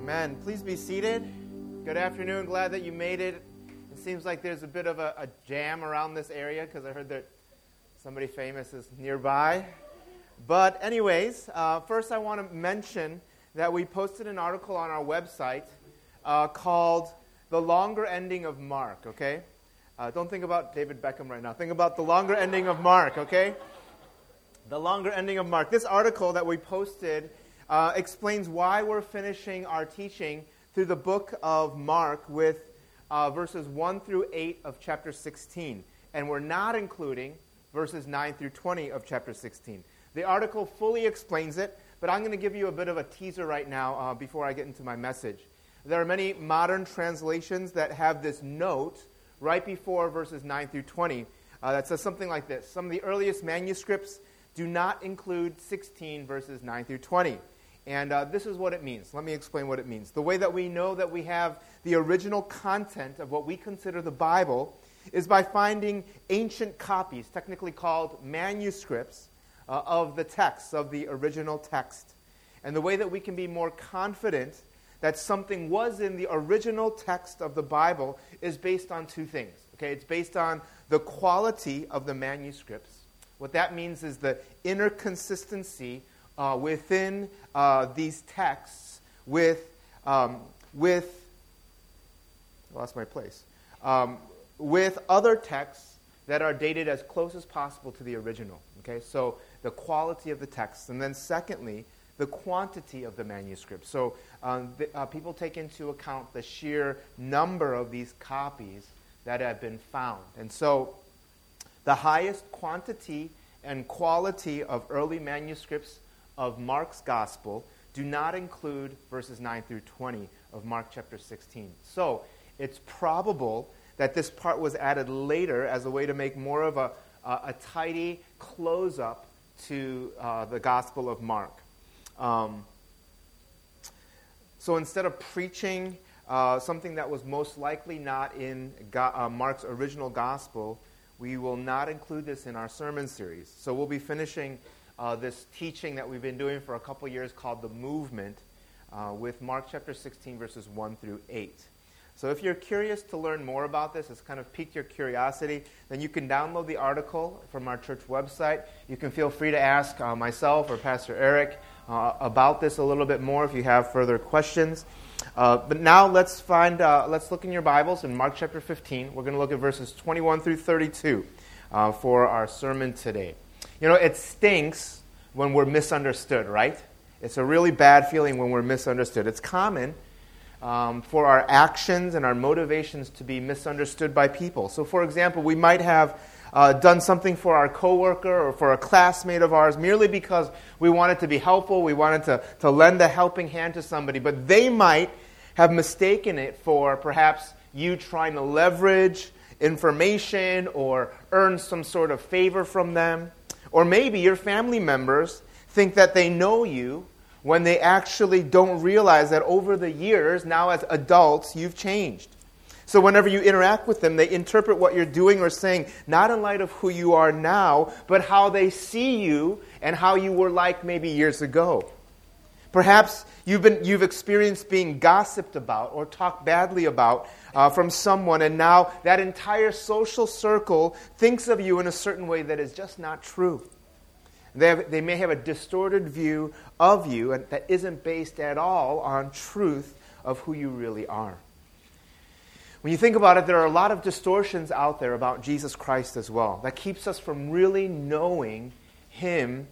Amen. Please be seated. Good afternoon. Glad that you made it. It seems like there's a bit of a jam around this area because I heard that somebody famous is nearby. But anyways, first I want to mention that we posted an article on our website called The Longer Ending of Mark, okay? Don't think about David Beckham right now. Think about the longer ending of Mark, okay? The longer ending of Mark. This article that we posted explains why we're finishing our teaching through the book of Mark with verses 1 through 8 of chapter 16. And we're not including verses 9 through 20 of chapter 16. The article fully explains it, but I'm going to give you a bit of a teaser right now before I get into my message. There are many modern translations that have this note right before verses 9 through 20 that says something like this. Some of the earliest manuscripts do not include 16 verses 9 through 20. And this is what it means. Let me explain what it means. The way that we know that we have the original content of what we consider the Bible is by finding ancient copies, technically called manuscripts, of the text, of the original text. And the way that we can be more confident that something was in the original text of the Bible is based on two things. Okay, it's based on the quality of the manuscripts. What that means is the inner consistency within these texts with I lost my place. With other texts that are dated as close as possible to the original. Okay, so the quality of the text. And then secondly, the quantity of the manuscript. So people take into account the sheer number of these copies that have been found. And so the highest quantity and quality of early manuscripts of Mark's Gospel do not include verses 9 through 20 of Mark chapter 16. So it's probable that this part was added later as a way to make more of a tidy close-up to the Gospel of Mark. So instead of preaching something that was most likely not in Mark's original Gospel, we will not include this in our sermon series. So we'll be finishing this teaching that we've been doing for a couple years called The Movement with Mark chapter 16, verses 1 through 8. So if you're curious to learn more about this, it's kind of piqued your curiosity, then you can download the article from our church website. You can feel free to ask myself or Pastor Eric about this a little bit more if you have further questions. But now let's look in your Bibles in Mark chapter 15. We're going to look at verses 21 through 32 for our sermon today. You know, it stinks when we're misunderstood, right? It's a really bad feeling when we're misunderstood. It's common for our actions and our motivations to be misunderstood by people. So, for example, we might have done something for our coworker or for a classmate of ours merely because we wanted to be helpful, we wanted to lend a helping hand to somebody, but they might have mistaken it for perhaps you trying to leverage information or earn some sort of favor from them. Or maybe your family members think that they know you when they actually don't realize that over the years, now as adults, you've changed. So whenever you interact with them, they interpret what you're doing or saying, not in light of who you are now, but how they see you and how you were like maybe years ago. Perhaps you've experienced being gossiped about or talked badly about from someone, and now that entire social circle thinks of you in a certain way that is just not true. They may have a distorted view of you that isn't based at all on truth of who you really are. When you think about it, there are a lot of distortions out there about Jesus Christ as well that keeps us from really knowing Him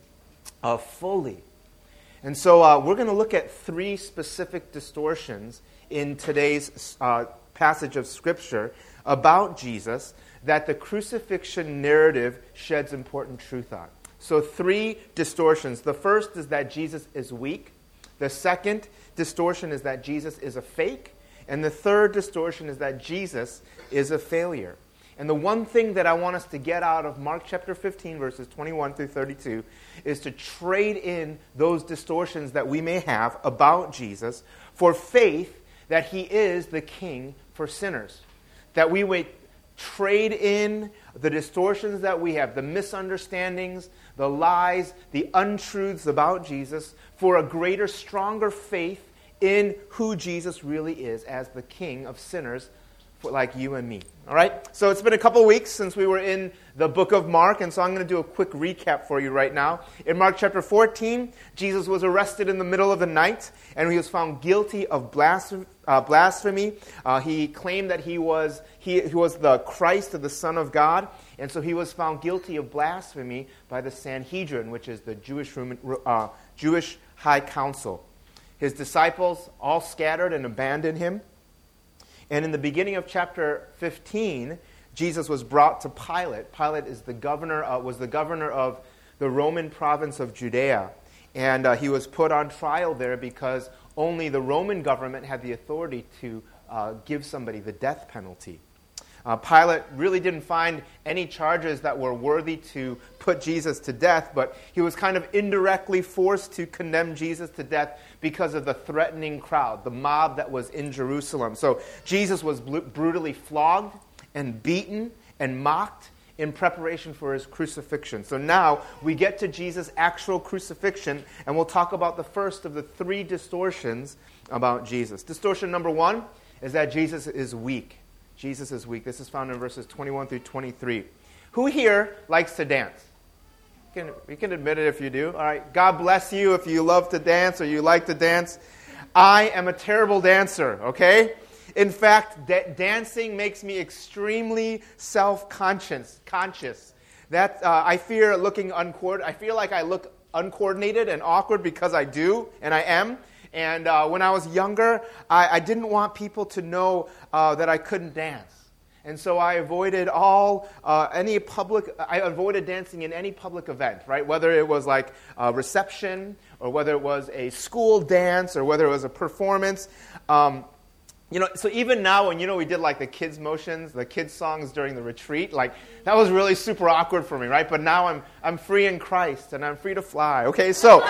fully. And so we're going to look at three specific distortions in today's passage of Scripture about Jesus that the crucifixion narrative sheds important truth on. So three distortions. The first is that Jesus is weak. The second distortion is that Jesus is a fake. And the third distortion is that Jesus is a failure. And the one thing that I want us to get out of Mark chapter 15, verses 21 through 32, is to trade in those distortions that we may have about Jesus for faith that He is the King for sinners. That we would trade in the distortions that we have, the misunderstandings, the lies, the untruths about Jesus, for a greater, stronger faith in who Jesus really is as the King of sinners like you and me. All right? So it's been a couple weeks since we were in the book of Mark, and so I'm going to do a quick recap for you right now. In Mark chapter 14, Jesus was arrested in the middle of the night, and he was found guilty of blasphemy. He claimed that he was the Christ, the Son of God, and so he was found guilty of blasphemy by the Sanhedrin, which is the Jewish High Council. His disciples all scattered and abandoned him. And in the beginning of chapter 15, Jesus was brought to Pilate. Pilate was the governor of the Roman province of Judea. And he was put on trial there because only the Roman government had the authority to give somebody the death penalty. Pilate really didn't find any charges that were worthy to put Jesus to death, but he was kind of indirectly forced to condemn Jesus to death because of the threatening crowd, the mob that was in Jerusalem. So Jesus was brutally flogged and beaten and mocked in preparation for his crucifixion. So now we get to Jesus' actual crucifixion, and we'll talk about the first of the three distortions about Jesus. Distortion number one is that Jesus is weak. Jesus is weak. This is found in verses 21 through 23. Who here likes to dance? You can admit it if you do. All right. God bless you if you love to dance or you like to dance. I am a terrible dancer, okay? In fact, dancing makes me extremely self-conscious. I fear looking uncoordinated. I feel like I look uncoordinated and awkward because I do, and I am. And when I was younger, I didn't want people to know that I couldn't dance. And so I avoided I avoided dancing in any public event, right? Whether it was like a reception, or whether it was a school dance, or whether it was a performance. So even now when, we did like the kids' motions, the kids' songs during the retreat, like that was really super awkward for me, right? But now I'm free in Christ, and I'm free to fly, okay? So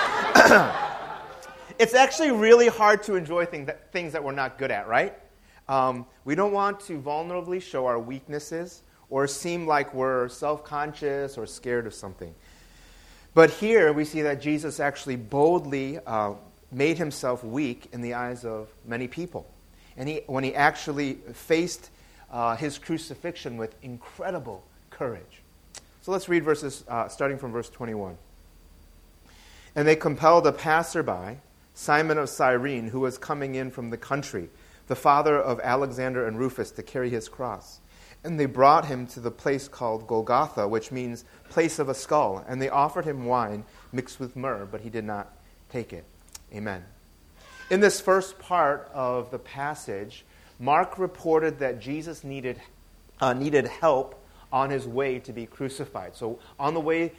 it's actually really hard to enjoy things that we're not good at, right? We don't want to vulnerably show our weaknesses or seem like we're self-conscious or scared of something. But here we see that Jesus actually boldly made himself weak in the eyes of many people. And when he actually faced his crucifixion with incredible courage. So let's read verses starting from verse 21. And they compelled a passerby, Simon of Cyrene, who was coming in from the country, the father of Alexander and Rufus, to carry his cross. And they brought him to the place called Golgotha, which means place of a skull. And they offered him wine mixed with myrrh, but he did not take it. Amen. In this first part of the passage, Mark reported that Jesus needed help on his way to be crucified. So on the way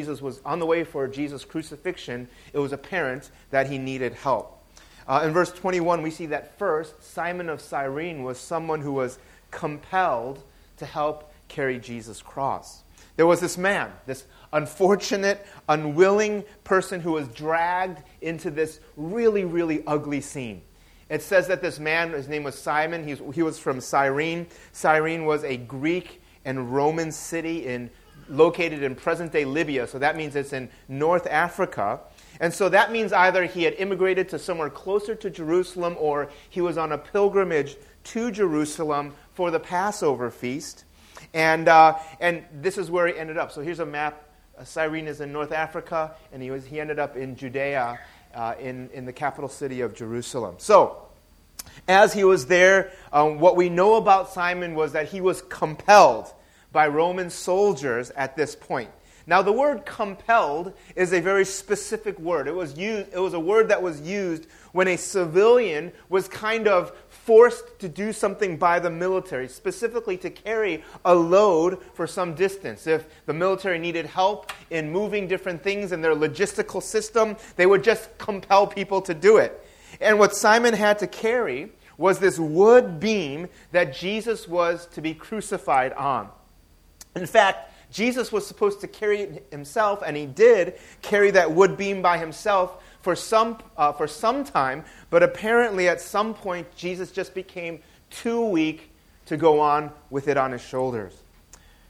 for Jesus' crucifixion, it was apparent that he needed help. In verse 21, we see that first, Simon of Cyrene was someone who was compelled to help carry Jesus' cross. There was this man, this unfortunate, unwilling person who was dragged into this really, really ugly scene. It says that this man, his name was Simon, he was from Cyrene. Cyrene was a Greek and Roman city located in present-day Libya, so that means it's in North Africa. And so that means either he had immigrated to somewhere closer to Jerusalem, or he was on a pilgrimage to Jerusalem for the Passover feast. And this is where he ended up. So here's a map. Cyrene is in North Africa, and he ended up in Judea, in the capital city of Jerusalem. So as he was there, what we know about Simon was that he was compelled by Roman soldiers at this point. Now, the word compelled is a very specific word. It was a word that was used when a civilian was kind of forced to do something by the military, specifically to carry a load for some distance. If the military needed help in moving different things in their logistical system, they would just compel people to do it. And what Simon had to carry was this wood beam that Jesus was to be crucified on. In fact, Jesus was supposed to carry it himself, and he did carry that wood beam by himself for some time, but apparently at some point Jesus just became too weak to go on with it on his shoulders.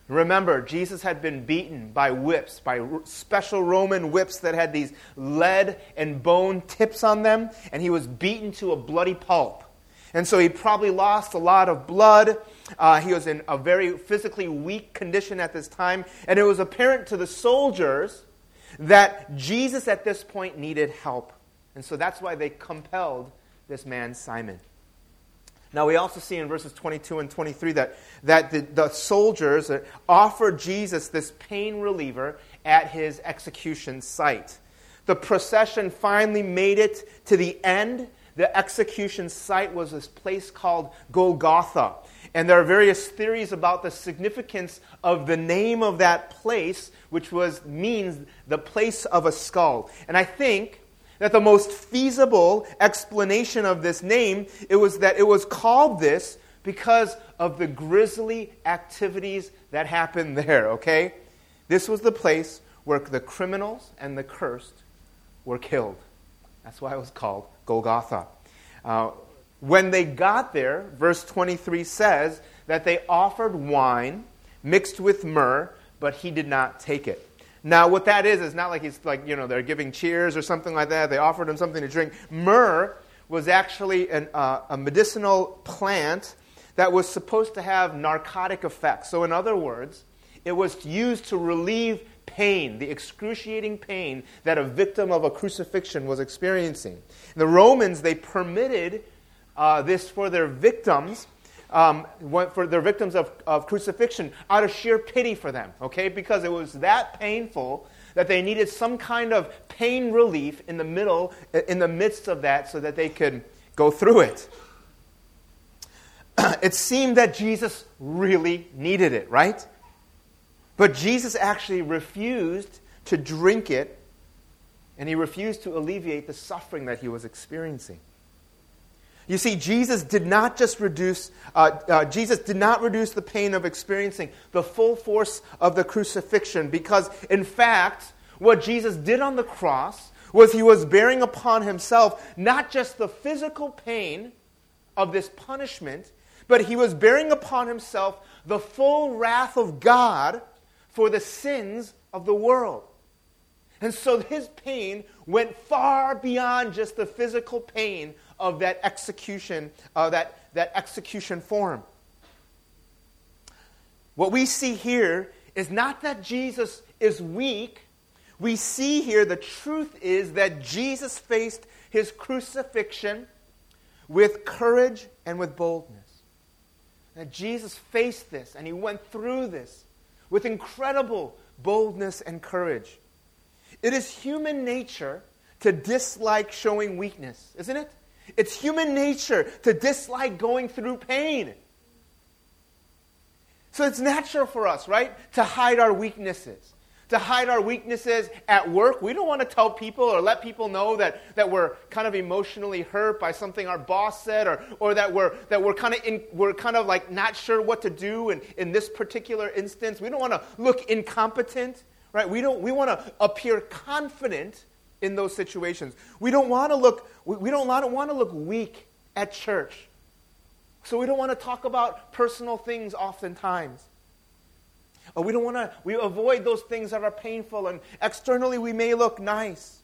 Remember, Jesus had been beaten by whips, by special Roman whips that had these lead and bone tips on them, and he was beaten to a bloody pulp. And so he probably lost a lot of blood. He was in a very physically weak condition at this time, and it was apparent to the soldiers that Jesus at this point needed help. And so that's why they compelled this man Simon. Now we also see in verses 22 and 23 that the soldiers offered Jesus this pain reliever at his execution site. The procession finally made it to the end. The execution site was this place called Golgotha. And there are various theories about the significance of the name of that place, which means the place of a skull. And I think that the most feasible explanation of this name was that it was called this because of the grisly activities that happened there, okay? This was the place where the criminals and the cursed were killed. That's why it was called Golgotha. When they got there, verse 23 says that they offered wine mixed with myrrh, but he did not take it. Now, what that is not like they're giving cheers or something like that. They offered him something to drink. Myrrh was actually a medicinal plant that was supposed to have narcotic effects. So in other words, it was used to relieve pain, the excruciating pain that a victim of a crucifixion was experiencing. The Romans, they permitted this for their victims, of crucifixion out of sheer pity for them, okay? Because it was that painful that they needed some kind of pain relief in the midst of that so that they could go through it. It seemed that Jesus really needed it, right? But Jesus actually refused to drink it, and he refused to alleviate the suffering that he was experiencing. You see, Jesus did not reduce the pain of experiencing the full force of the crucifixion, because, in fact, what Jesus did on the cross was he was bearing upon himself not just the physical pain of this punishment, but he was bearing upon himself the full wrath of God for the sins of the world. And so his pain went far beyond just the physical pain of that execution, that execution form. What we see here is not that Jesus is weak. We see here the truth is that Jesus faced his crucifixion with courage and with boldness. That Jesus faced this and he went through this with incredible boldness and courage. It is human nature to dislike showing weakness, isn't it? It's human nature to dislike going through pain. So it's natural for us, right, to hide our weaknesses. To hide our weaknesses at work. We don't want to tell people or let people know that we're kind of emotionally hurt by something our boss said, or that we're kind of like not sure what to do in this particular instance. We don't want to look incompetent, right? We want to appear confident in those situations. We don't want to look weak at church. So we don't want to talk about personal things oftentimes. Or we avoid those things that are painful, and externally we may look nice.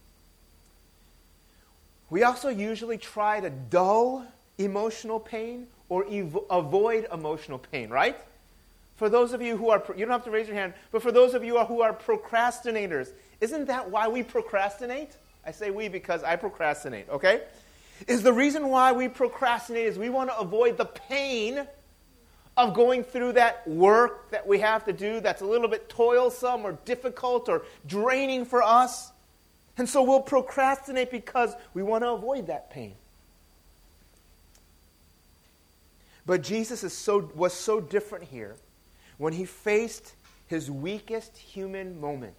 We also usually try to dull emotional pain or avoid emotional pain, right? For those of you who are, you don't have to raise your hand, but for those of you who are procrastinators, isn't that why we procrastinate? I say we because I procrastinate, okay? Is the reason why we procrastinate is we want to avoid the pain of going through that work that we have to do that's a little bit toilsome or difficult or draining for us. And so we'll procrastinate because we want to avoid that pain. But Jesus was so different here when he faced his weakest human moment.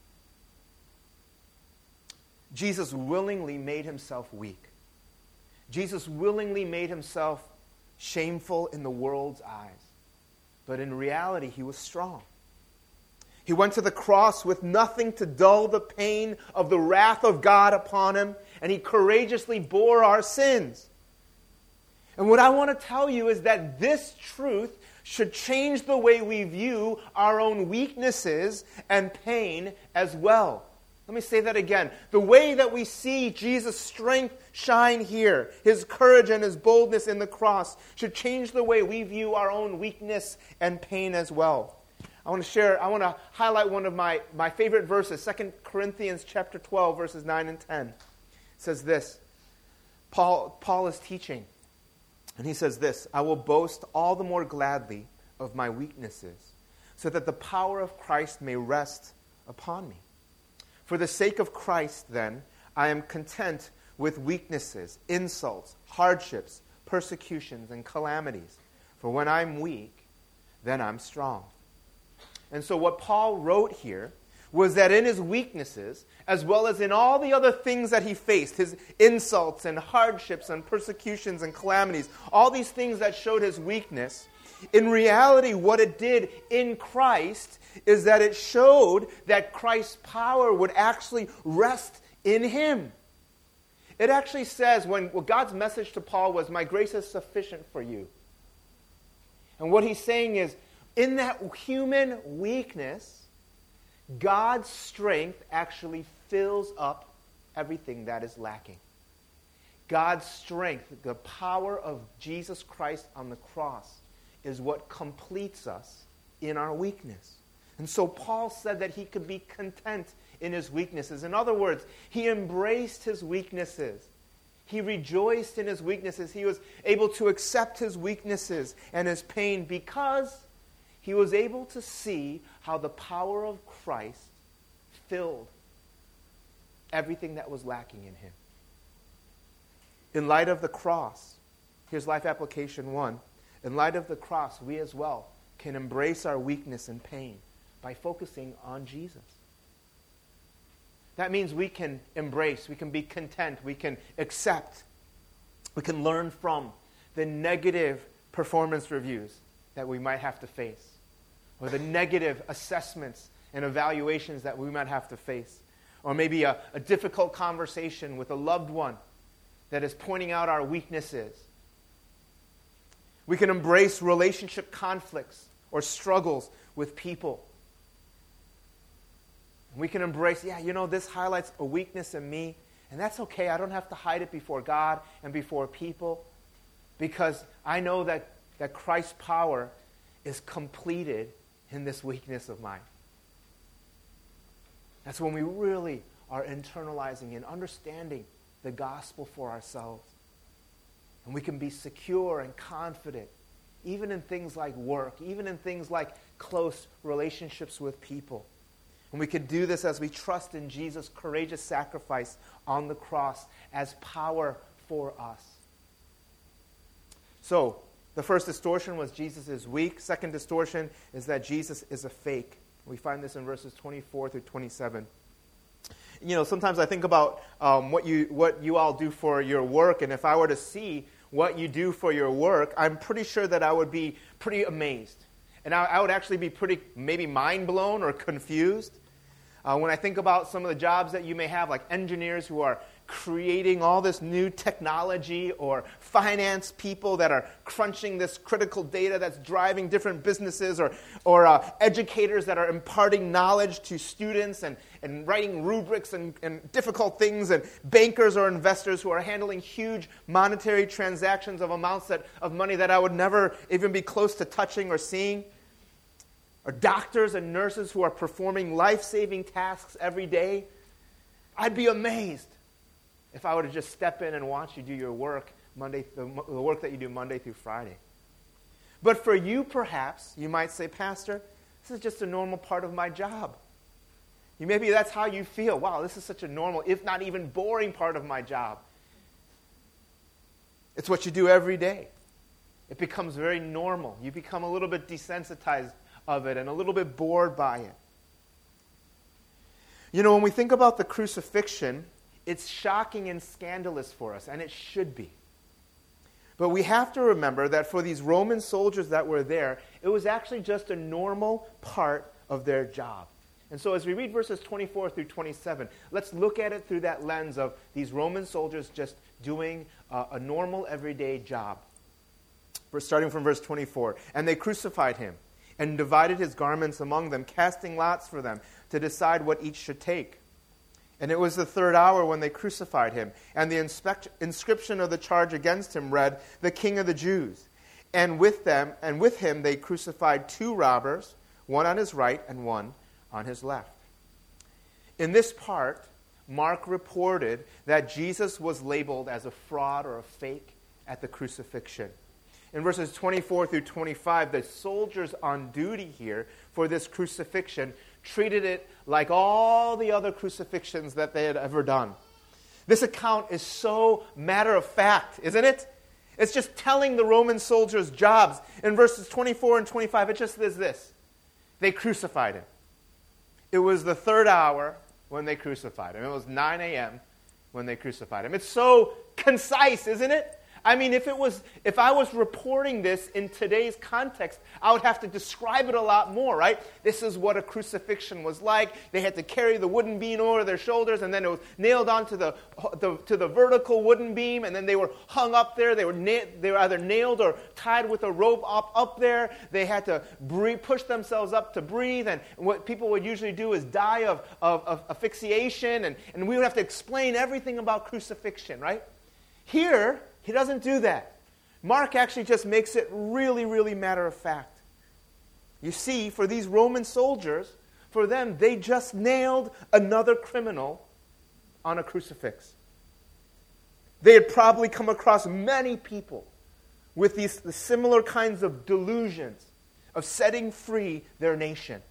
Jesus willingly made himself weak. Jesus willingly made himself shameful in the world's eyes. But in reality, he was strong. He went to the cross with nothing to dull the pain of the wrath of God upon him, and he courageously bore our sins. And what I want to tell you is that this truth should change the way we view our own weaknesses and pain as well. Let me say that again. The way that we see Jesus' strength shine here, his courage and his boldness in the cross, should change the way we view our own weakness and pain as well. I want to highlight one of my favorite verses, 2 Corinthians chapter 12, verses 9 and 10. It says this. Paul is teaching, and he says this, I will boast all the more gladly of my weaknesses, so that the power of Christ may rest upon me. For the sake of Christ, then, I am content with weaknesses, insults, hardships, persecutions, and calamities. For when I'm weak, then I'm strong. And so what Paul wrote here was that in his weaknesses, as well as in all the other things that he faced, his insults and hardships and persecutions and calamities, all these things that showed his weakness, in reality, what it did in Christ is that it showed that Christ's power would actually rest in him. It actually says, when God's message to Paul was, my grace is sufficient for you. And what he's saying is, in that human weakness, God's strength actually fills up everything that is lacking. God's strength, the power of Jesus Christ on the cross, is what completes us in our weakness. And so Paul said that he could be content in his weaknesses. In other words, he embraced his weaknesses. He rejoiced in his weaknesses. He was able to accept his weaknesses and his pain because he was able to see how the power of Christ filled everything that was lacking in him. In light of the cross, here's life application 1. In light of the cross, we as well can embrace our weakness and pain by focusing on Jesus. That means we can embrace, we can be content, we can accept, we can learn from the negative performance reviews that we might have to face, or the negative assessments and evaluations that we might have to face, or maybe a difficult conversation with a loved one that is pointing out our weaknesses. We can embrace relationship conflicts or struggles with people. We can embrace, this highlights a weakness in me, and that's okay. I don't have to hide it before God and before people, because I know that Christ's power is completed in this weakness of mine. That's when we really are internalizing and understanding the gospel for ourselves. And we can be secure and confident, even in things like work, even in things like close relationships with people. And we can do this as we trust in Jesus' courageous sacrifice on the cross as power for us. So, the first distortion was Jesus is weak. Second distortion is that Jesus is a fake. We find this in verses 24 through 27. Sometimes I think about what you all do for your work, and if I were to see what you do for your work, I'm pretty sure that I would be pretty amazed. And I would actually be pretty maybe mind-blown or confused. When I think about some of the jobs that you may have, like engineers who are creating all this new technology, or finance people that are crunching this critical data that's driving different businesses, or educators that are imparting knowledge to students and writing rubrics and difficult things, and bankers or investors who are handling huge monetary transactions of amounts of money that I would never even be close to touching or seeing, or doctors and nurses who are performing life-saving tasks every day. I'd be amazed if I were to just step in and watch you do your work, the work that you do Monday through Friday. But for you, perhaps, you might say, Pastor, this is just a normal part of my job. Maybe that's how you feel. Wow, this is such a normal, if not even boring part of my job. It's what you do every day. It becomes very normal. You become a little bit desensitized of it and a little bit bored by it. When we think about the crucifixion, it's shocking and scandalous for us, and it should be. But we have to remember that for these Roman soldiers that were there, it was actually just a normal part of their job. And so as we read verses 24 through 27, let's look at it through that lens of these Roman soldiers just doing a normal everyday job. Starting from verse 24. And they crucified him and divided his garments among them, casting lots for them to decide what each should take. And it was the third hour when they crucified him. And the inscription of the charge against him read, "The King of the Jews." And with him they crucified two robbers, one on his right and one on his left. In this part, Mark reported that Jesus was labeled as a fraud or a fake at the crucifixion. In verses 24 through 25, the soldiers on duty here for this crucifixion treated it like all the other crucifixions that they had ever done. This account is so matter of fact, isn't it? It's just telling the Roman soldiers' jobs. In verses 24 and 25, it just says this. They crucified him. It was the third hour when they crucified him. It was 9 a.m. when they crucified him. It's so concise, isn't it? I mean, if I was reporting this in today's context, I would have to describe it a lot more, right? This is what a crucifixion was like. They had to carry the wooden beam over their shoulders, and then it was nailed onto the vertical wooden beam, and then they were hung up there. They were either nailed or tied with a rope up there. They had to push themselves up to breathe, and what people would usually do is die of asphyxiation, and we would have to explain everything about crucifixion, right? Here, he doesn't do that. Mark actually just makes it really, really matter of fact. You see, for these Roman soldiers, for them, they just nailed another criminal on a crucifix. They had probably come across many people with the similar kinds of delusions of setting free their nation.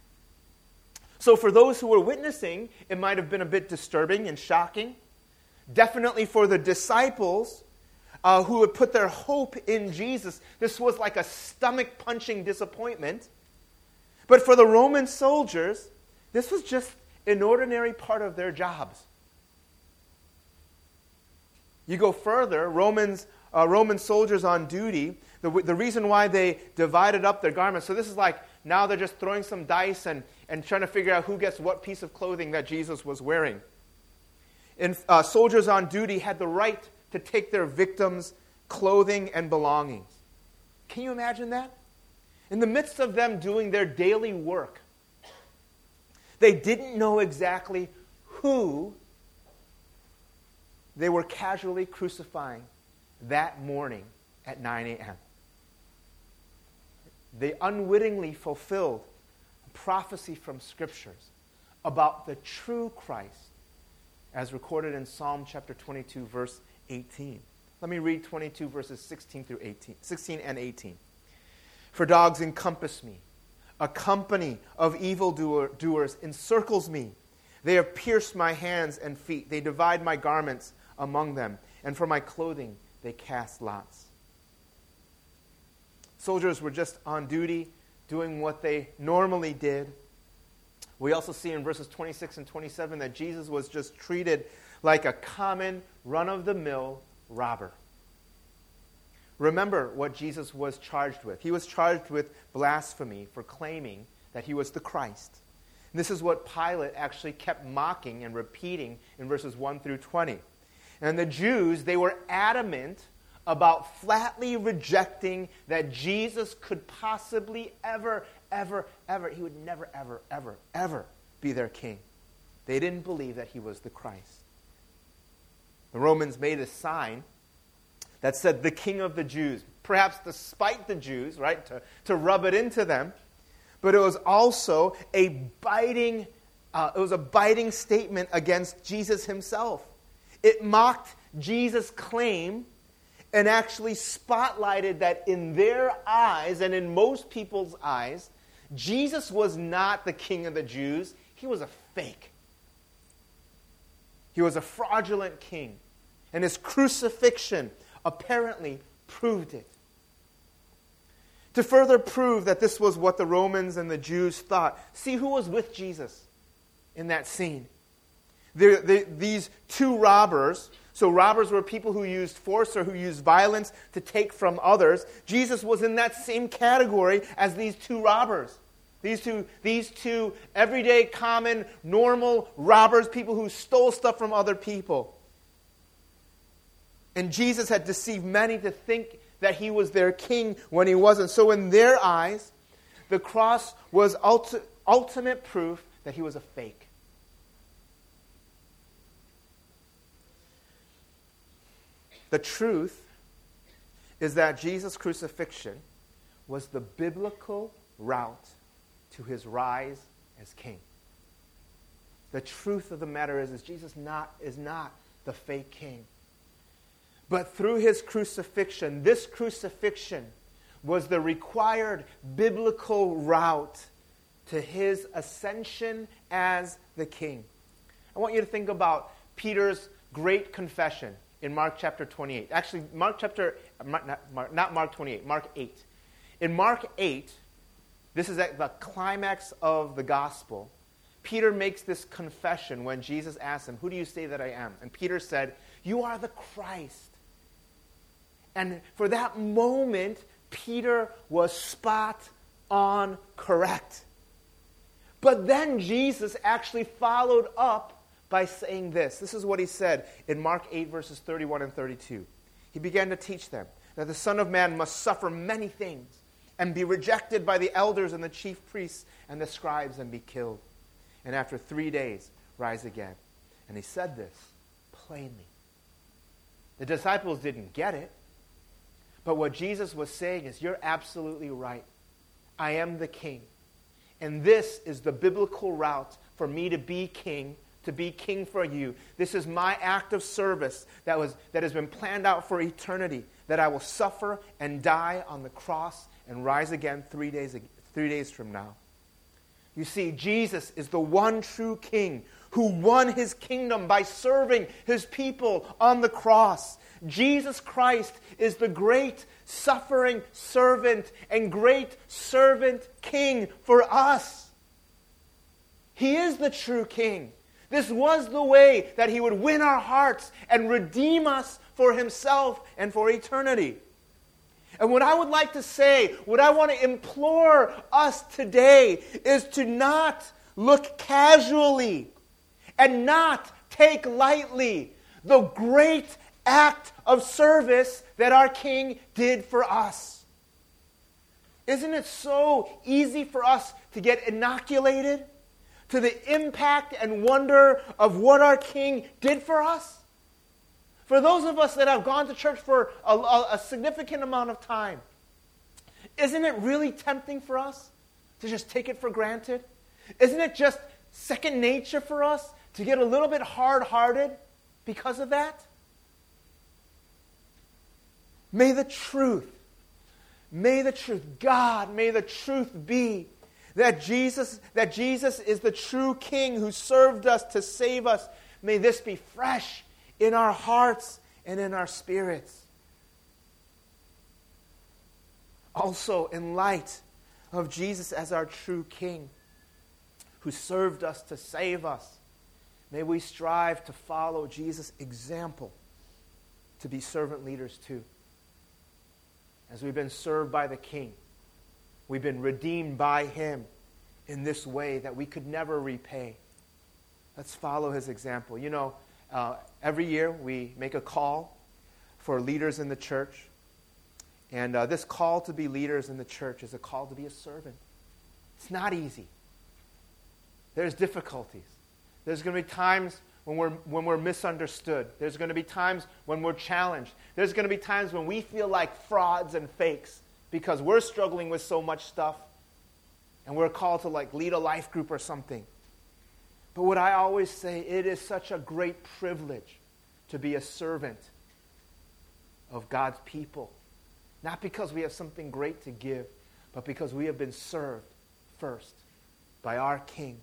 So for those who were witnessing, it might have been a bit disturbing and shocking. Definitely for the disciples who had put their hope in Jesus, this was like a stomach-punching disappointment. But for the Roman soldiers, this was just an ordinary part of their jobs. You go further, Roman soldiers on duty, the reason why they divided up their garments, so this is like now they're just throwing some dice and trying to figure out who gets what piece of clothing that Jesus was wearing. And soldiers on duty had the right to take their victims' clothing and belongings. Can you imagine that? In the midst of them doing their daily work, they didn't know exactly who they were casually crucifying that morning at 9 a.m. They unwittingly fulfilled a prophecy from Scriptures about the true Christ, as recorded in Psalm chapter 22, verse 18. Let me read 22 verses 16 and 18. For dogs encompass me. A company of evildoers encircles me. They have pierced my hands and feet. They divide my garments among them. And for my clothing they cast lots. Soldiers were just on duty, doing what they normally did. We also see in verses 26 and 27 that Jesus was just treated like a common, run-of-the-mill robber. Remember what Jesus was charged with. He was charged with blasphemy for claiming that he was the Christ. And this is what Pilate actually kept mocking and repeating in verses 1 through 20. And the Jews, they were adamant about flatly rejecting that Jesus could possibly ever, he would never, ever be their king. They didn't believe that he was the Christ. The Romans made a sign that said, "The King of the Jews," perhaps to spite the Jews, right, to rub it into them. But it was also a biting statement against Jesus himself. It mocked Jesus' claim and actually spotlighted that in their eyes and in most people's eyes, Jesus was not the King of the Jews. He was a fake. He was a fraudulent king. And his crucifixion apparently proved it. To further prove that this was what the Romans and the Jews thought, see who was with Jesus in that scene. These two robbers. So robbers were people who used force or who used violence to take from others. Jesus was in that same category as these two robbers. These two everyday, common, normal robbers, people who stole stuff from other people. And Jesus had deceived many to think that he was their king when he wasn't. So in their eyes, the cross was ultimate proof that he was a fake. The truth is that Jesus' crucifixion was the biblical route to his rise as king. The truth of the matter is Jesus is not the fake king. But through his crucifixion, this crucifixion was the required biblical route to his ascension as the king. I want you to think about Peter's great confession in Mark chapter 28. Actually, not Mark 28, Mark 8. In Mark 8, this is at the climax of the gospel. Peter makes this confession when Jesus asks him, "Who do you say that I am?" And Peter said, "You are the Christ." And for that moment, Peter was spot on correct. But then Jesus actually followed up by saying this. This is what he said in Mark 8, verses 31 and 32. He began to teach them that the Son of Man must suffer many things and be rejected by the elders and the chief priests and the scribes and be killed, and after 3 days rise again. And he said this plainly. The disciples didn't get it, but what Jesus was saying is, you're absolutely right. I am the king. And this is the biblical route for me to be king for you. This is my act of service that has been planned out for eternity, that I will suffer and die on the cross and rise again 3 days from now. You see, Jesus is the one true king who won his kingdom by serving his people on the cross. Jesus Christ is the great suffering servant and great servant king for us. He is the true king. This was the way that he would win our hearts and redeem us for himself and for eternity. And what I would like to say, what I want to implore us today is to not look casually and not take lightly the great act of service that our King did for us. Isn't it so easy for us to get inoculated to the impact and wonder of what our King did for us? For those of us that have gone to church for a significant amount of time, isn't it really tempting for us to just take it for granted? Isn't it just second nature for us to get a little bit hard-hearted because of that? May the truth be that Jesus is the true King who served us to save us. May this be fresh in our hearts and in our spirits. Also, in light of Jesus as our true King who served us to save us, may we strive to follow Jesus' example to be servant leaders too. As we've been served by the King, we've been redeemed by him in this way that we could never repay. Let's follow his example. You know, every year we make a call for leaders in the church. And this call to be leaders in the church is a call to be a servant. It's not easy. There's difficulties. There's going to be times when we're misunderstood. There's going to be times when we're challenged. There's going to be times when we feel like frauds and fakes because we're struggling with so much stuff and we're called to lead a life group or something. But what I always say, it is such a great privilege to be a servant of God's people. Not because we have something great to give, but because we have been served first by our King.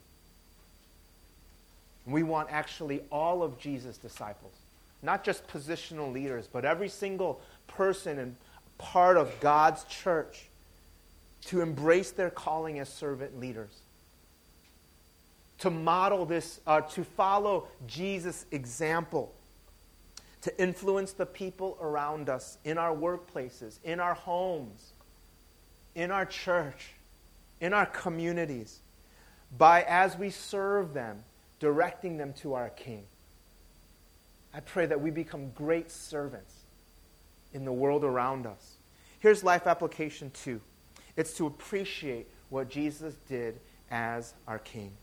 We want actually all of Jesus' disciples, not just positional leaders, but every single person and part of God's church to embrace their calling as servant leaders. To model this, to follow Jesus' example, to influence the people around us in our workplaces, in our homes, in our church, in our communities, by, as we serve them, directing them to our King. I pray that we become great servants in the world around us. Here's life application 2. It's to appreciate what Jesus did as our King.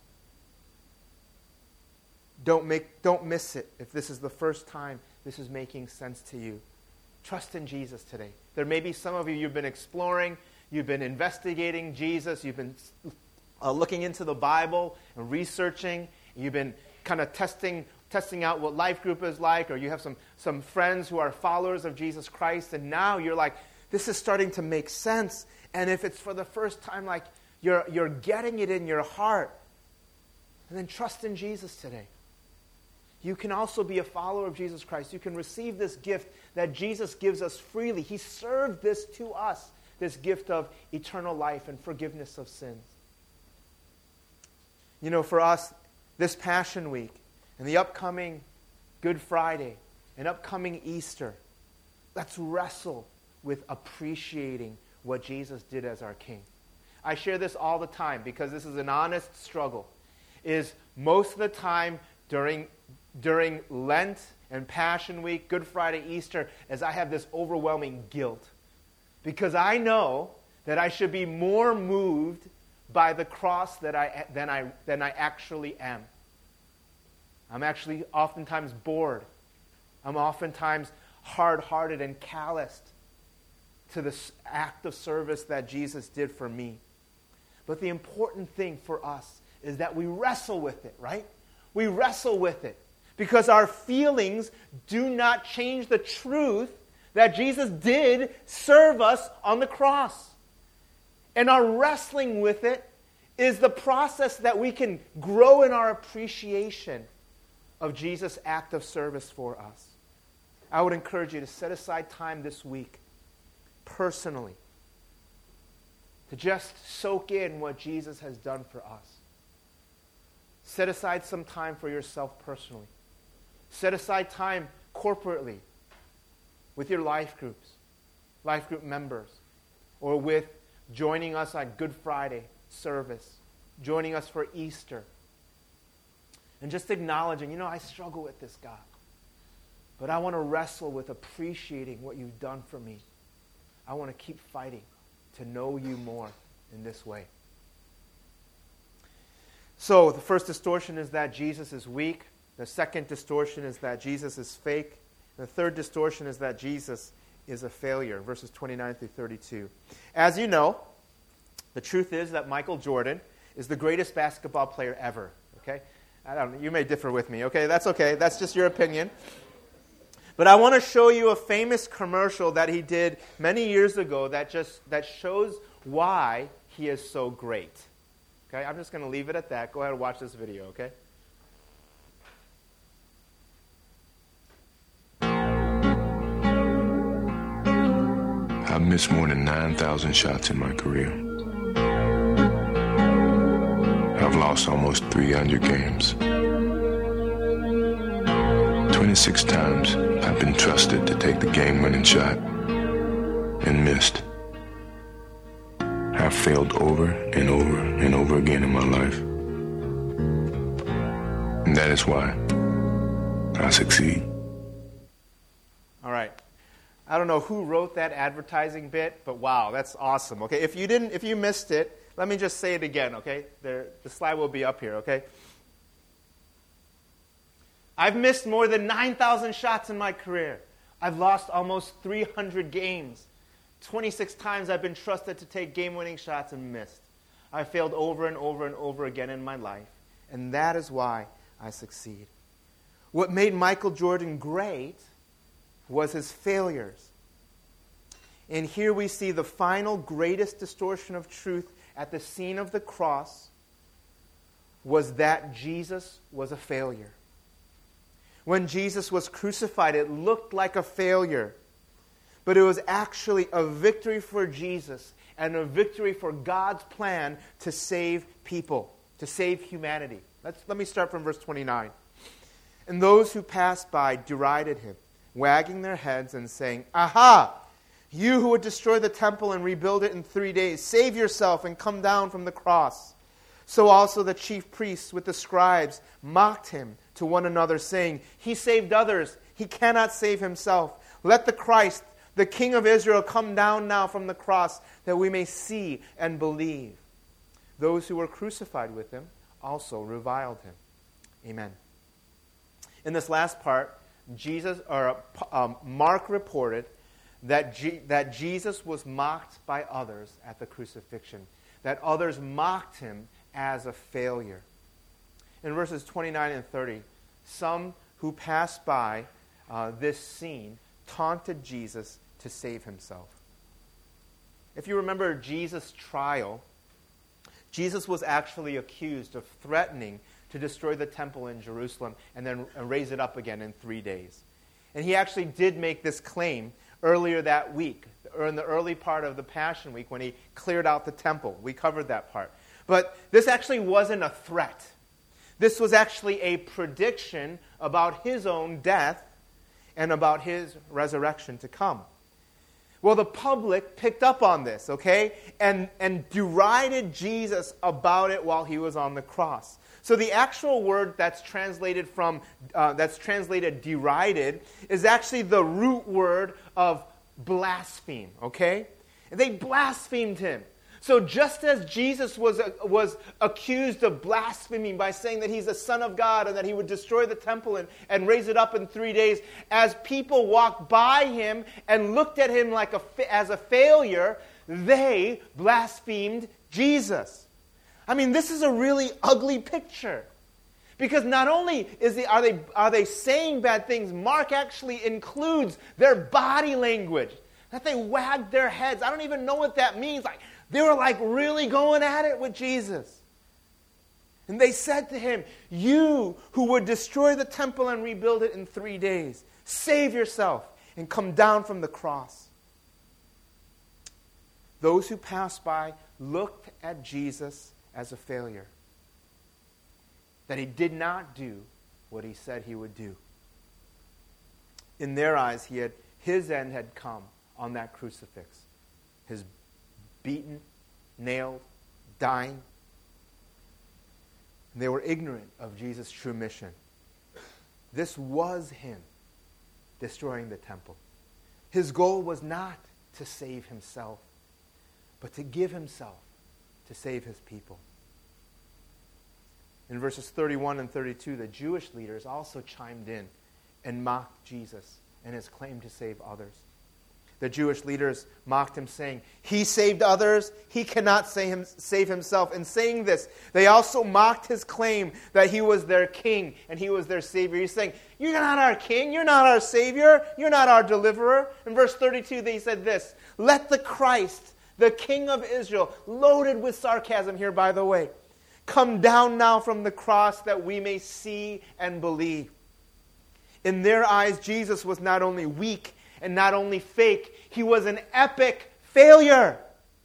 Don't miss it if this is the first time this is making sense to you. Trust in Jesus today. There may be some of you, you've been exploring, you've been investigating Jesus, you've been looking into the Bible and researching, you've been kind of testing out what life group is like, or you have some friends who are followers of Jesus Christ, and now you're like, this is starting to make sense. And if it's for the first time, like you're getting it in your heart, and then trust in Jesus today. You can also be a follower of Jesus Christ. You can receive this gift that Jesus gives us freely. He served this to us, this gift of eternal life and forgiveness of sins. You know, for us, this Passion Week and the upcoming Good Friday and upcoming Easter, let's wrestle with appreciating what Jesus did as our King. I share this all the time because this is an honest struggle. Is most of the time during Lent and Passion Week, Good Friday, Easter, as I have this overwhelming guilt. Because I know that I should be more moved by the cross than I actually am. I'm actually oftentimes bored. I'm oftentimes hard-hearted and calloused to this act of service that Jesus did for me. But the important thing for us is that we wrestle with it, right? We wrestle with it. Because our feelings do not change the truth that Jesus did serve us on the cross. And our wrestling with it is the process that we can grow in our appreciation of Jesus' act of service for us. I would encourage you to set aside time this week, personally, to just soak in what Jesus has done for us. Set aside some time for yourself personally. Set aside time corporately with your life group members, or with joining us on Good Friday service, joining us for Easter, and just acknowledging, I struggle with this, God, but I want to wrestle with appreciating what you've done for me. I want to keep fighting to know you more in this way. So the first distortion is that Jesus is weak. The second distortion is that Jesus is fake. The third distortion is that Jesus is a failure, verses 29 through 32. As you know, the truth is that Michael Jordan is the greatest basketball player ever. Okay? I don't know, you may differ with me. Okay, that's okay. That's just your opinion. But I want to show you a famous commercial that he did many years ago that shows why he is so great. Okay, I'm just going to leave it at that. Go ahead and watch this video, okay? I've missed more than 9,000 shots in my career. I've lost almost 300 games. 26 times I've been trusted to take the game-winning shot and missed. I've failed over and over and over again in my life. And that is why I succeed. All right. I don't know who wrote that advertising bit, but wow, that's awesome. Okay, if you missed it, let me just say it again, okay? The slide will be up here, okay? I've missed more than 9,000 shots in my career. I've lost almost 300 games. 26 times I've been trusted to take game-winning shots and missed. I failed over and over and over again in my life, and that is why I succeed. What made Michael Jordan great was his failures. And here we see the final greatest distortion of truth at the scene of the cross was that Jesus was a failure. When Jesus was crucified, it looked like a failure. But it was actually a victory for Jesus and a victory for God's plan to save people, to save humanity. Let me start from verse 29. And those who passed by derided him, wagging their heads and saying, "Aha! You who would destroy the temple and rebuild it in 3 days, save yourself and come down from the cross." So also the chief priests with the scribes mocked him to one another, saying, "He saved others. He cannot save himself. Let the Christ, the King of Israel, come down now from the cross that we may see and believe. Those who were crucified with him also reviled him. Amen. In this last part, Mark reported that Jesus was mocked by others at the crucifixion, that others mocked him as a failure. In verses 29 and 30, some who passed by this scene taunted Jesus to save himself. If you remember Jesus' trial, Jesus was actually accused of threatening to destroy the temple in Jerusalem and then raise it up again in 3 days. And he actually did make this claim earlier that week, or in the early part of the Passion Week when he cleared out the temple. We covered that part. But this actually wasn't a threat. This was actually a prediction about his own death and about his resurrection to come. Well, the public picked up on this, okay, and derided Jesus about it while he was on the cross. So the actual word that's translated derided is actually the root word of blaspheme, okay? They blasphemed him. So just as Jesus was accused of blaspheming by saying that he's the Son of God and that he would destroy the temple and raise it up in 3 days, as people walked by him and looked at him as a failure, they blasphemed Jesus. I mean, this is a really ugly picture. Because not only are they saying bad things, Mark actually includes their body language, that they wagged their heads. I don't even know what that means. They were really going at it with Jesus. And they said to him, "You who would destroy the temple and rebuild it in 3 days, save yourself and come down from the cross." Those who passed by looked at Jesus as a failure, that he did not do what he said he would do. In their eyes, his end had come on that crucifix. His beaten, nailed, dying. And they were ignorant of Jesus' true mission. This was him destroying the temple. His goal was not to save himself, but to give himself to save his people. In verses 31 and 32, the Jewish leaders also chimed in and mocked Jesus and his claim to save others. The Jewish leaders mocked him, saying, "He saved others, he cannot save himself." In saying this, they also mocked his claim that he was their king and he was their savior. He's saying, "You're not our king, you're not our savior, you're not our deliverer." In verse 32, they said this, "Let the Christ, the King of Israel," loaded with sarcasm here, by the way, "come down now from the cross that we may see and believe." In their eyes, Jesus was not only weak and not only fake, he was an epic failure.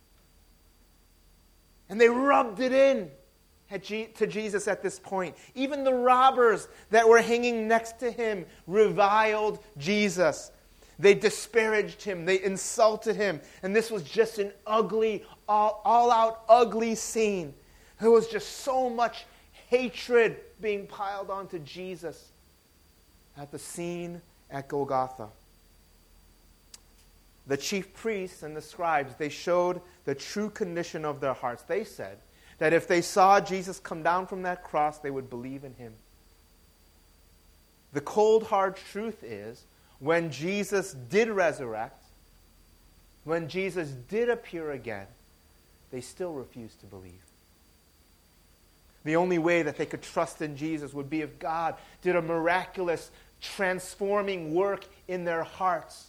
And they rubbed it in to Jesus at this point. Even the robbers that were hanging next to him reviled Jesus. They disparaged him. They insulted him. And this was just an ugly, all-out ugly scene. There was just so much hatred being piled onto Jesus at the scene at Golgotha. The chief priests and the scribes, they showed the true condition of their hearts. They said that if they saw Jesus come down from that cross, they would believe in him. The cold, hard truth is, when Jesus did resurrect, when Jesus did appear again, they still refused to believe. The only way that they could trust in Jesus would be if God did a miraculous, transforming work in their hearts.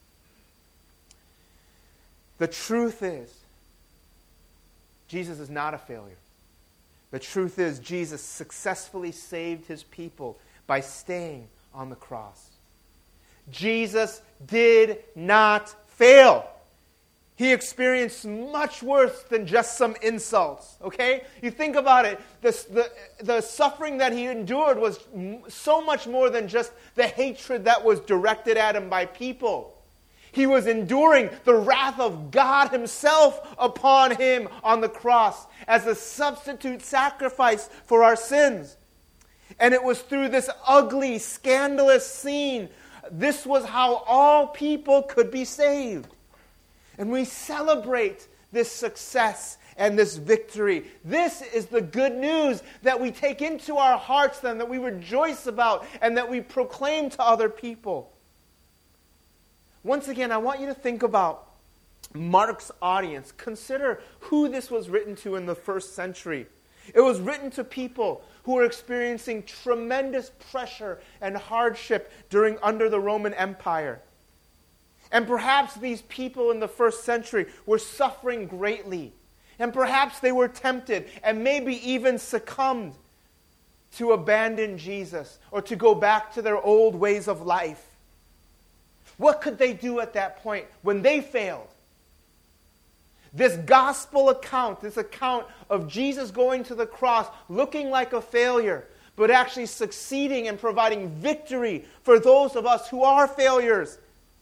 The truth is, Jesus is not a failure. The truth is, Jesus successfully saved his people by staying on the cross. Jesus did not fail. He experienced much worse than just some insults, okay? You think about it, the suffering that he endured was so much more than just the hatred that was directed at him by people. He was enduring the wrath of God himself upon him on the cross as a substitute sacrifice for our sins. And it was through this ugly, scandalous scene This was how all people could be saved. And we celebrate this success and this victory. This is the good news that we take into our hearts then, that we rejoice about and that we proclaim to other people. Once again, I want you to think about Mark's audience. Consider who this was written to in the first century. It was written to people who were experiencing tremendous pressure and hardship under the Roman Empire. And perhaps these people in the first century were suffering greatly. And perhaps they were tempted and maybe even succumbed to abandon Jesus or to go back to their old ways of life. What could they do at that point when they failed? This gospel account, this account of Jesus going to the cross, looking like a failure, but actually succeeding and providing victory for those of us who are failures.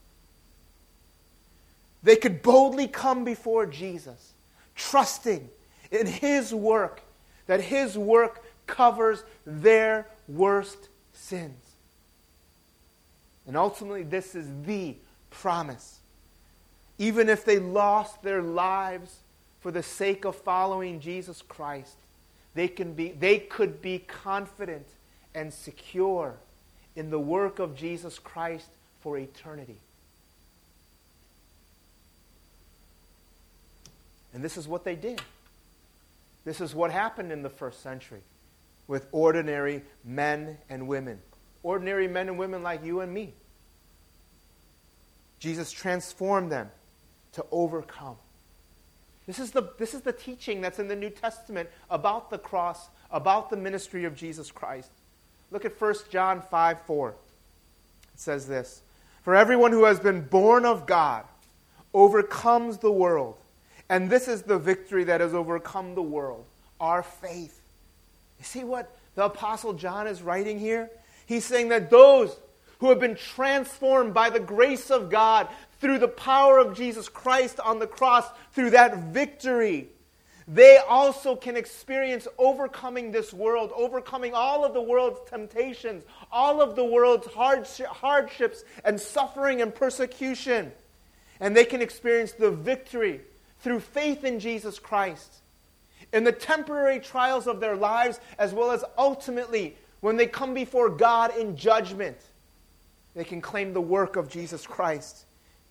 They could boldly come before Jesus, trusting in His work, that His work covers their worst sins. And ultimately, this is the promise. Even if they lost their lives for the sake of following Jesus Christ, they could be confident and secure in the work of Jesus Christ for eternity. And this is what they did. This is what happened in the first century with ordinary men and women. Ordinary men and women like you and me. Jesus transformed them to overcome. This is the teaching that's in the New Testament about the cross, about the ministry of Jesus Christ. Look at 1 John 5:4. It says this, "For everyone who has been born of God overcomes the world. And this is the victory that has overcome the world, our faith." You see what the Apostle John is writing here? He's saying that those who have been transformed by the grace of God through the power of Jesus Christ on the cross, through that victory, they also can experience overcoming this world, overcoming all of the world's temptations, all of the world's hardships and suffering and persecution. And they can experience the victory through faith in Jesus Christ, in the temporary trials of their lives, as well as ultimately when they come before God in judgment, they can claim the work of Jesus Christ.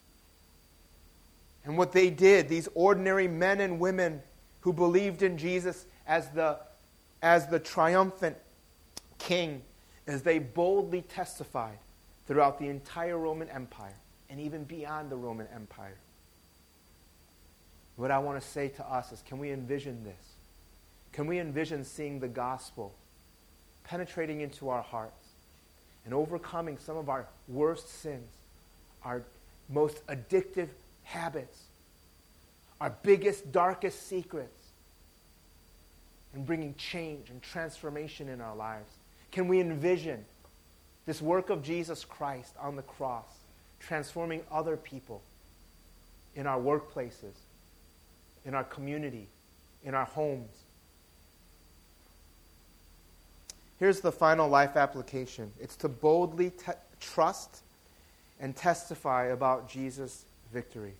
And what they did, these ordinary men and women who believed in Jesus as the triumphant king, is they boldly testified throughout the entire Roman Empire and even beyond the Roman Empire. What I want to say to us is, can we envision this? Can we envision seeing the gospel penetrating into our hearts and overcoming some of our worst sins, our most addictive habits, our biggest, darkest secrets, and bringing change and transformation in our lives? Can we envision this work of Jesus Christ on the cross transforming other people in our workplaces, in our community, in our homes? Here's the final life application. It's to boldly trust and testify about Jesus' victory.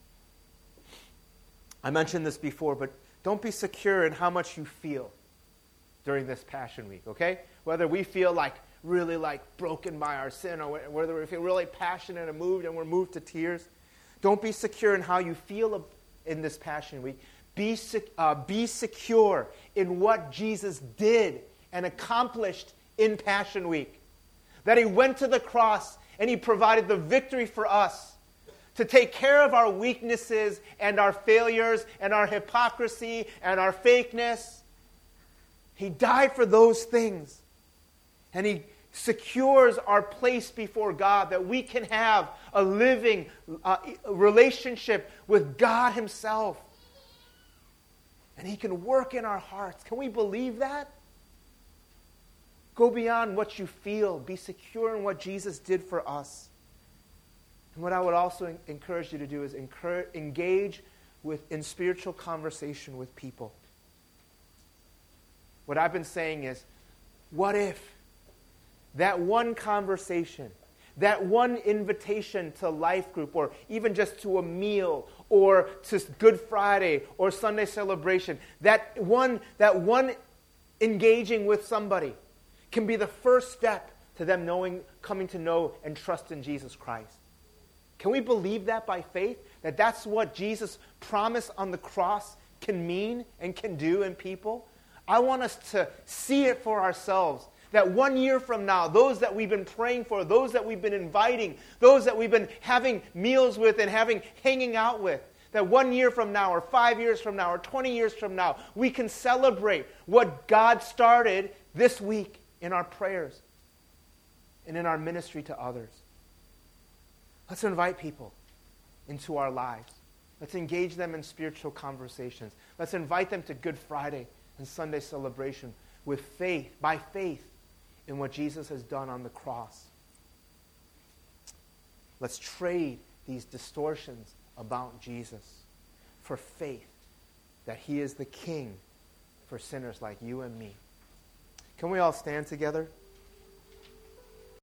I mentioned this before, but don't be secure in how much you feel during this Passion Week, okay? Whether we feel really broken by our sin, or whether we feel really passionate and moved and we're moved to tears. Don't be secure in how you feel in this Passion Week. Be secure in what Jesus did and accomplished in Passion Week. That He went to the cross and He provided the victory for us to take care of our weaknesses and our failures and our hypocrisy and our fakeness. He died for those things. And He secures our place before God, that we can have a living relationship with God Himself. And He can work in our hearts. Can we believe that? Go beyond what you feel. Be secure in what Jesus did for us. And what I would also encourage you to do is engage in spiritual conversation with people. What I've been saying is, what if that one conversation, that one invitation to life group, or even just to a meal, or to Good Friday or Sunday celebration, that one engaging with somebody can be the first step to them coming to know and trust in Jesus Christ. Can we believe that by faith? That that's what Jesus' promise on the cross can mean and can do in people? I want us to see it for ourselves. That 1 year from now, those that we've been praying for, those that we've been inviting, those that we've been having meals with and hanging out with, that 1 year from now, or 5 years from now, or 20 years from now, we can celebrate what God started this week in our prayers and in our ministry to others. Let's invite people into our lives. Let's engage them in spiritual conversations. Let's invite them to Good Friday and Sunday celebration with faith, by faith, in what Jesus has done on the cross. Let's trade these distortions about Jesus for faith that he is the King for sinners like you and me. Can we all stand together?